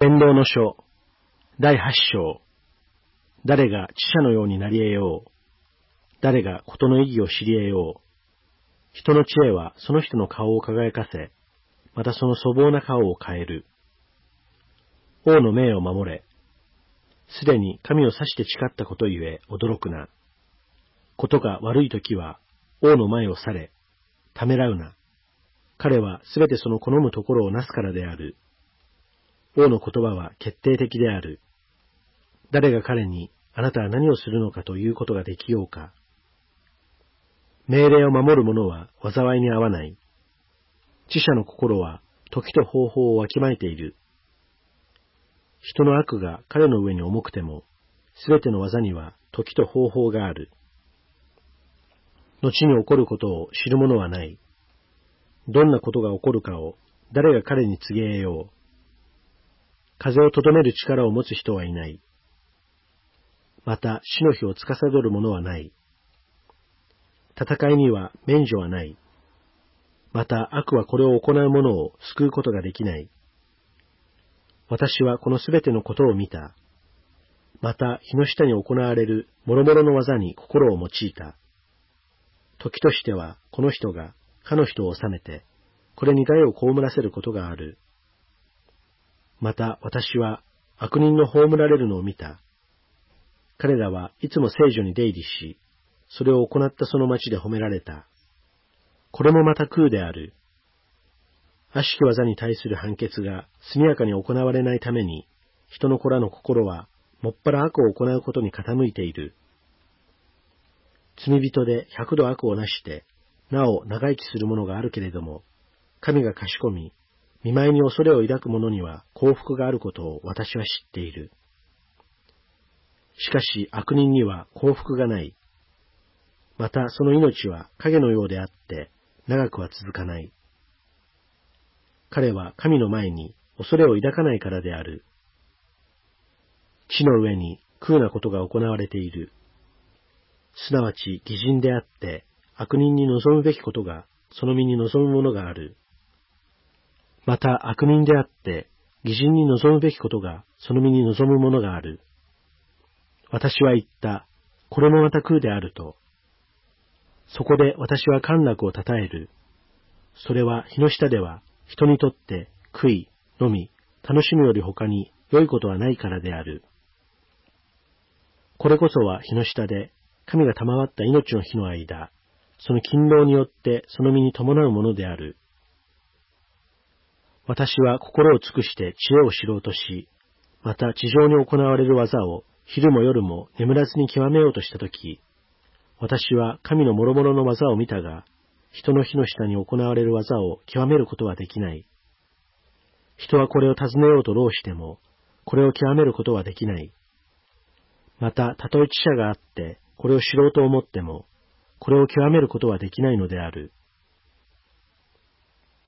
伝道の書第8章。誰が知者のようになり得よう。誰が事の意義を知り得よう。人の知恵はその人の顔を輝かせ、またその粗暴な顔を変える。王の命を守れ。すでに神を指して誓ったことゆえ驚くな。ことが悪いときは王の前を去れ。ためらうな。彼はすべてその好むところをなすからである。王の言葉は決定的である。誰が彼にあなたは何をするのかということができようか。命令を守る者は災いに遭わない。知者の心は時と方法をわきまえている。人の悪が彼の上に重くても、すべての技には時と方法がある。後に起こることを知る者はない。どんなことが起こるかを誰が彼に告げよう。風をとどめる力を持つ人はいない。また死の日を司る者はない。戦いには免除はない。また悪はこれを行う者を救うことができない。私はこのすべてのことを見た。また日の下に行われる諸々の技に心を用いた。時としてはこの人がかの人を治めて、これに害を被らせることがある。また私は悪人の葬られるのを見た。彼らはいつも聖女に出入りし、それを行ったその町で褒められた。これもまた空である。悪しき技に対する判決が速やかに行われないために、人の子らの心はもっぱら悪を行うことに傾いている。罪人で100度悪をなして、なお長生きする者があるけれども、神が賢み、見舞いに恐れを抱く者には幸福があることを私は知っている。しかし悪人には幸福がない。またその命は影のようであって長くは続かない。彼は神の前に恐れを抱かないからである。地の上に空なことが行われている。すなわち偽人であって悪人に望むべきことがその身に望むものがある。また悪人であって偽人に望むべきことがその身に望むものがある。私は言った。これもまた空であると。そこで私は陥落をたたえる。それは日の下では人にとって悔い、のみ、楽しむより他に良いことはないからである。これこそは日の下で神が賜った命の日の間、その勤労によってその身に伴うものである。私は心を尽くして知恵を知ろうとし、また地上に行われる技を昼も夜も眠らずに極めようとしたとき、私は神の諸々の技を見たが、人の火の下に行われる技を極めることはできない。人はこれを尋ねようと労しても、これを極めることはできない。また、たとえ知者があって、これを知ろうと思っても、これを極めることはできないのである。